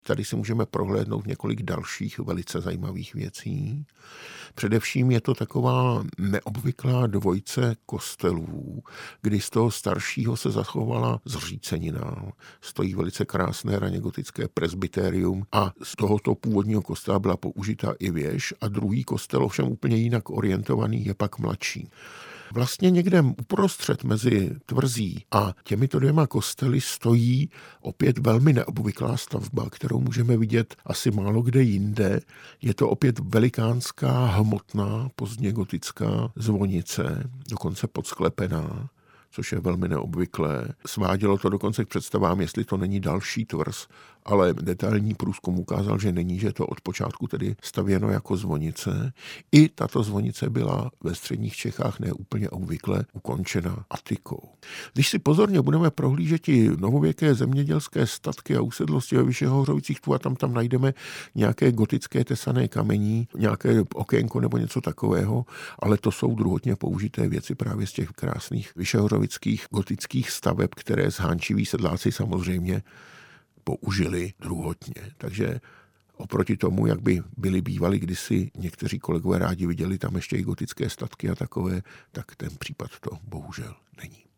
Tady si můžeme prohlédnout několik dalších velice zajímavých věcí. Především je to taková neobvyklá dvojice kostelů, kdy z toho staršího se zachovala zřícenina. Stojí velice krásné raně gotické presbyterium a z tohoto původního kostela byla použita i věž a druhý kostel, ovšem úplně jinak orientovaný, je pak mladší. Vlastně někde uprostřed mezi tvrzí a těmito dvěma kostely stojí opět velmi neobvyklá stavba, kterou můžeme vidět asi málo kde jinde. Je to opět velikánská, hmotná, pozdně gotická zvonice, dokonce podsklepená, což je velmi neobvyklé. Svádělo to dokonce k představám, jestli to není další tvrz, ale detailní průzkum ukázal, že není, že to od počátku tedy stavěno jako zvonice. I tato zvonice byla ve středních Čechách neúplně obvykle ukončena atikou. Když si pozorně budeme prohlížet i novověké zemědělské statky a usedlosti ve Vyšehořovicích, tu a tam najdeme nějaké gotické tesané kamení, nějaké okénko nebo něco takového, ale to jsou druhotně použité věci právě z těch krásných vyšehořovických gotických staveb, které zhánčiví sedláci samozřejmě použili druhotně. Takže oproti tomu, jak by byli bývali kdysi někteří kolegové rádi viděli tam ještě i gotické statky a takové, tak ten případ to bohužel není.